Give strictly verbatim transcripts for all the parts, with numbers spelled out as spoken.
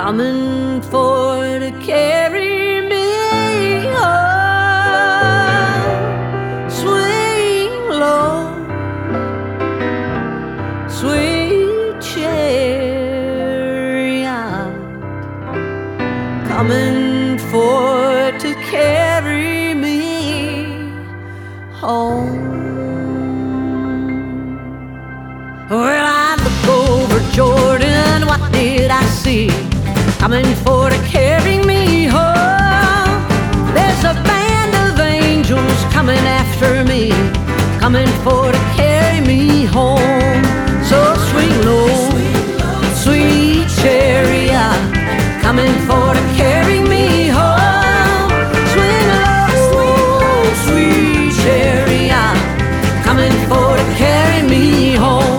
coming for to carry me home. Swing low, sweet chariot, coming for to carry me home. Well, I look over Jordan, what did I see? Coming for to carry me home. There's a band of angels coming after me, coming for to carry me home. So swing low, sweet chariot, coming for to carry me home. Swing low, sweet chariot, coming for to carry me home.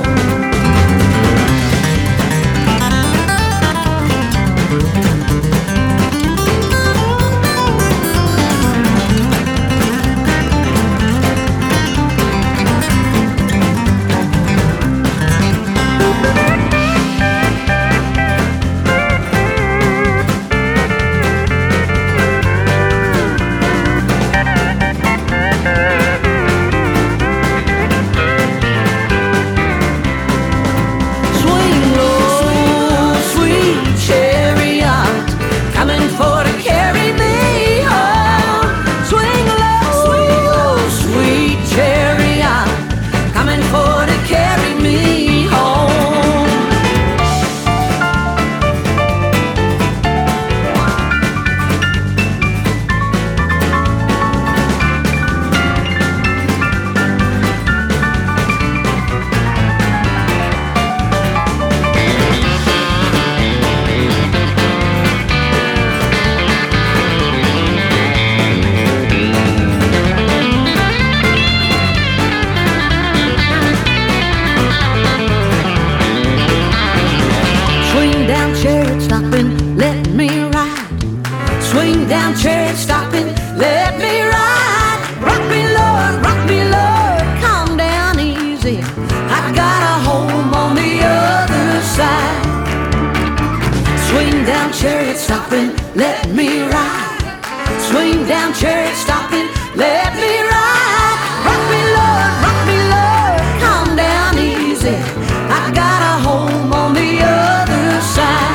Chariot stopping, let me ride. Swing down, chariot stopping, let me ride. Rock me, Lord, rock me, Lord, calm down easy. I got a home on the other side. Swing down, chariot stopping, let me ride. Swing down, chariot stopping, let me ride. Rock me, Lord, rock me, Lord, calm down easy. I got a home on the other side.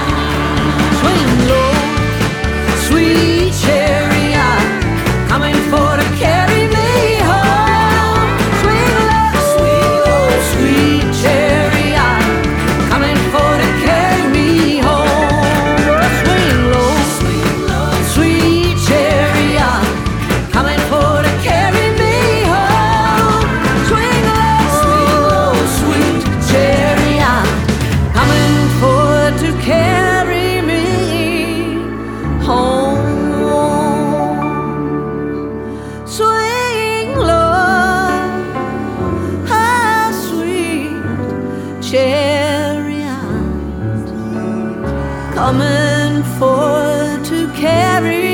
Sweet chariot, coming for to carry me home. Swing low, sweet, sweet chariot, coming for to carry me home. Swing low, sweet chariot, coming for to carry me home. Swing low, sweet chariot, coming for to carry me home. Swing low, ah, sweet chariot, coming for to carry